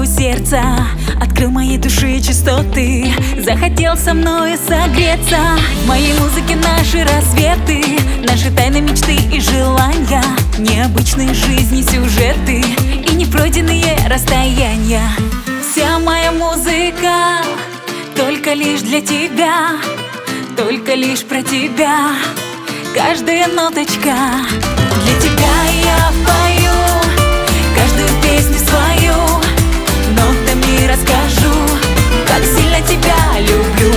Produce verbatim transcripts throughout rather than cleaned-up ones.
стуку сердца, открыл моей души частоты, захотел со мною согреться. В моей музыке наши рассветы, наши тайны, мечты и желания, необычные жизни, сюжеты и непройденные расстояния. Вся моя музыка только лишь для тебя, только лишь про тебя. Каждая ноточка для тебя я пою, каждую песню свою нотами расскажу, как сильно тебя люблю.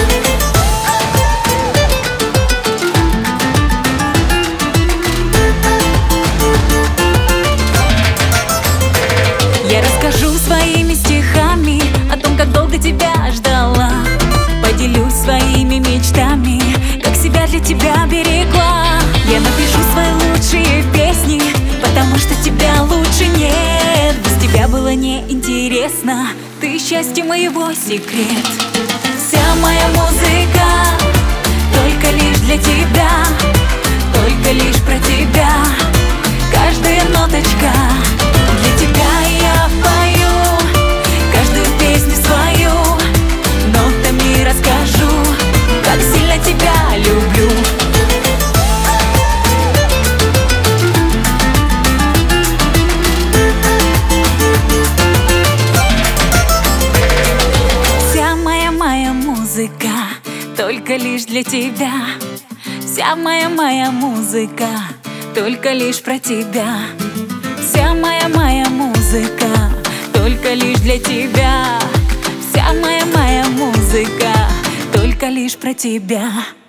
Я расскажу своими стихами о том, как долго тебя ждала, поделюсь своими мечтами, как себя для тебя берегла. Я напишу свои лучшие песни, потому что тебя лучше нет. Без тебя было неинтересно, ты счастье моего секрет. Вся моя музыка только лишь для тебя, только лишь про тебя. Каждая ноточка для тебя я пою, каждую песню свою нотами расскажу, как сильно тебя люблю. Вся моя моя музыка только лишь для тебя. Вся моя моя музыка только лишь про тебя. Вся моя моя музыка только лишь для тебя. Вся моя моя музыка только лишь про тебя.